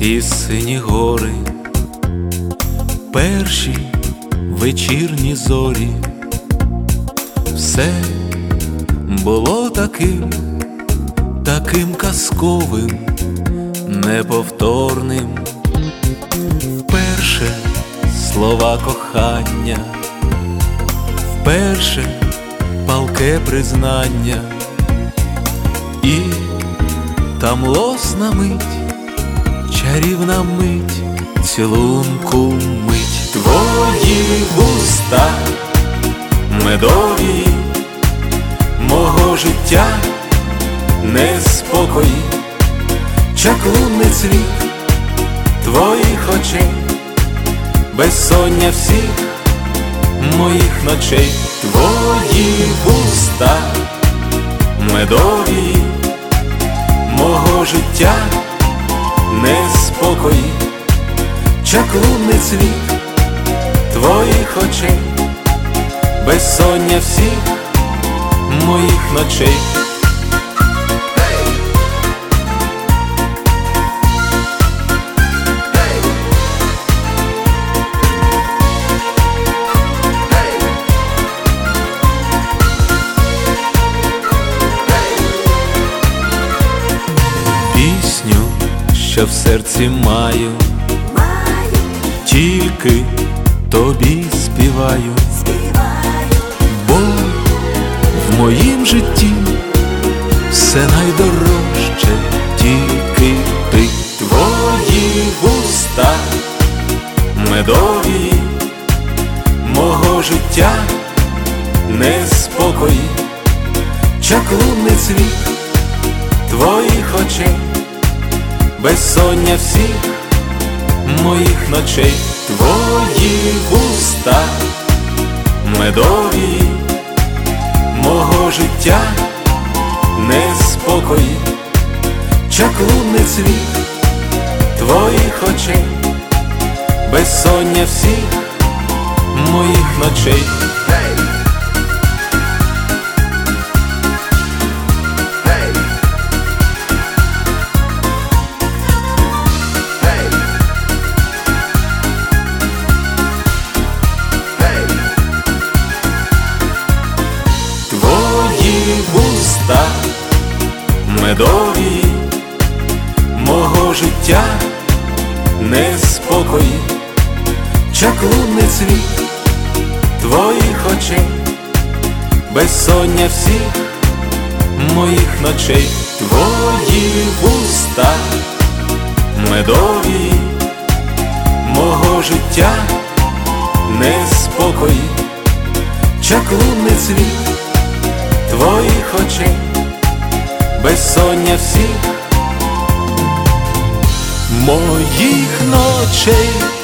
і сині гори, перші вечірні зорі. Все було таким, таким казковим, неповторним. Вперше слова кохання, вперше палке признання, і та млосна мить, чарівна мить, цілунку мить. Твої вуста медові, мого життя неспокої, чаклунний цвіт твоїх очей, безсоння всіх моїх ночей. Твої вуста медові, мого життя неспокої, чаклунний цвіт твоїх очей, безсоння всіх моїх ночей. Пісню, що в серці маю, тільки тобі співаю, бо в моїм житті все найдорожче тільки ти. Твої вуста медові, мого життя неспокої, чаклунний цвіт твоїх очей, безсоння всіх моїх ночей. Твої вуста медові, мого життя неспокої, чаклунний цвіт твоїх очей, безсоння всіх моїх ночей. Вуста медові, мого життя неспокої, чаклунний цвіт твоїх очей, безсоння всіх моїх ночей. Твої вуста медові, мого життя неспокої, чаклунний цвіт твоїх очей, безсоння всіх моїх ночей.